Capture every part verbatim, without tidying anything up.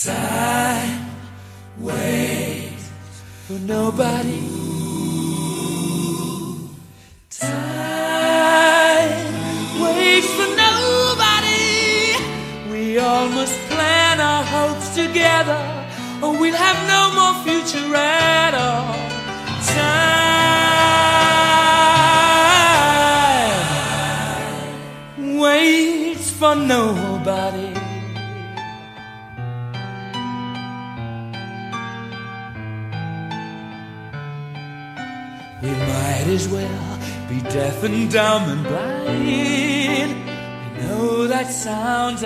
Time waits for nobody. Time waits for nobody. We all must plan our hopes together, or we'll have no more future at all. Time waits for nobody. We might as well be deaf and dumb and blind. I know that sounds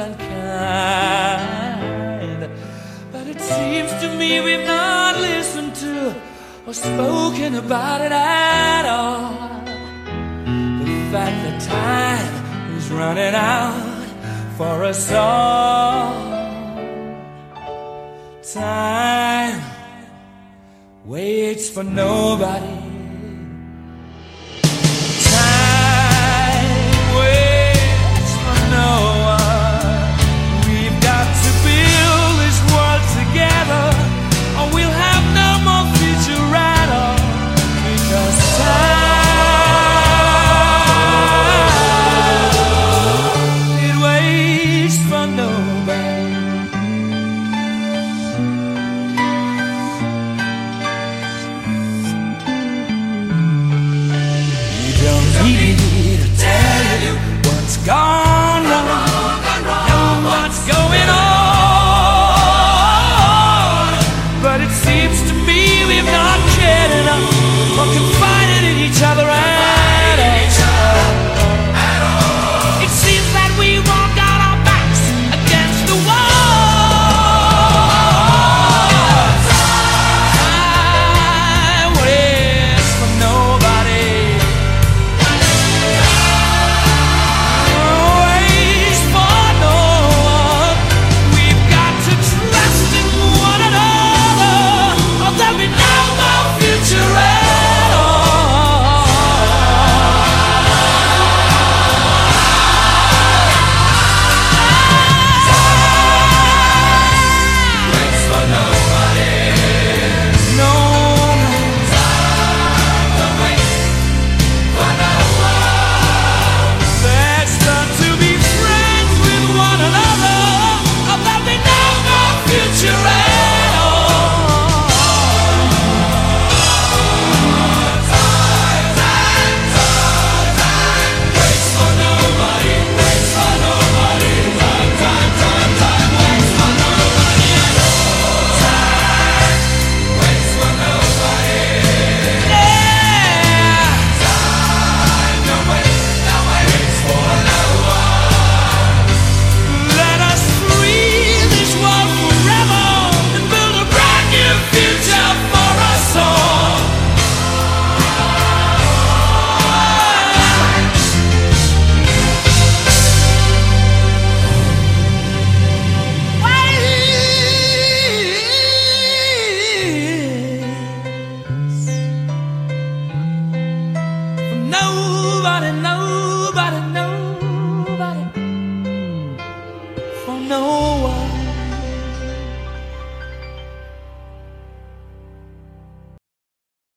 unkind, but it seems to me we've not listened to or spoken about it at all. The fact that time is running out for us all. Time waits for nobody. Need to tell you what's gone wrong, know what's going on, but it seems to me we've not cared enough or confided in each other at all. It seems that we've all got our backs against the wall. Time waits for nobody. Nobody knows.